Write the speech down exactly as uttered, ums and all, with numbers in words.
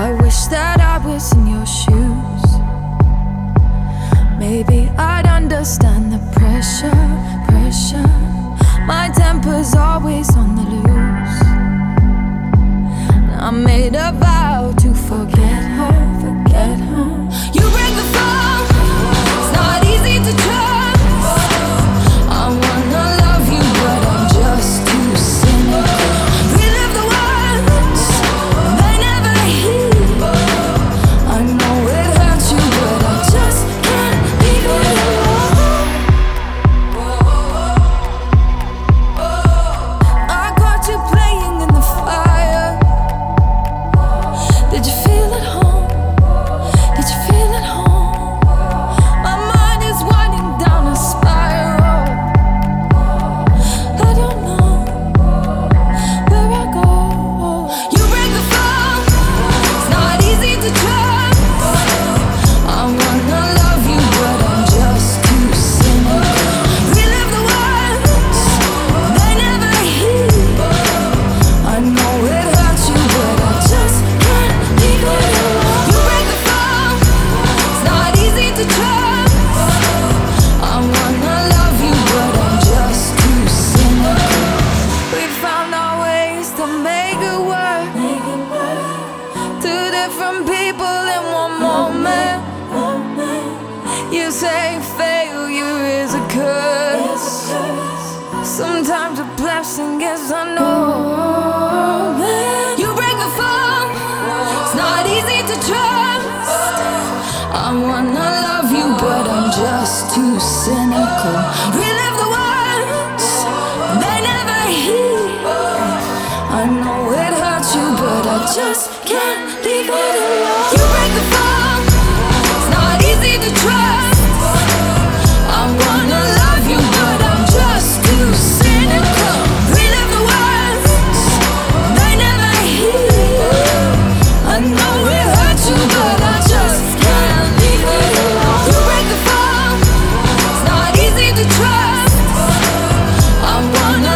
I wish that I was in your shoes. Maybe I'd understand the pressure, pressure. My temper's always on the loose. I made a vow to forget her, forget her. You break the phone, it's not easy to trust. I wanna love you, but I'm just too cynical. Relive the words, they never heal. I know it hurts you, but I just can't leave it alone. I caught you playing in the fire. Did you feel at home? Did you feel at home? My mind is winding down a spiral. I don't know where I go. You break the phone, it's not easy to trust. I wanna love you, but I'm just too cynical. Relive the words, they never heal. I know it hurts you, but I just can't leave it alone. You break the phone, it's not easy to trust. I wanna love you, but I'm just too cynical. We found our ways to make it work. Two different people in one moment. You say failure is a curse. Sometimes a blessing is unknown. You break the phone, it's not easy to trust. I wanna love you, but I'm just too cynical. Relive the words, they never heal. I know it hurts you, but I just can't leave it alone. You break the phone.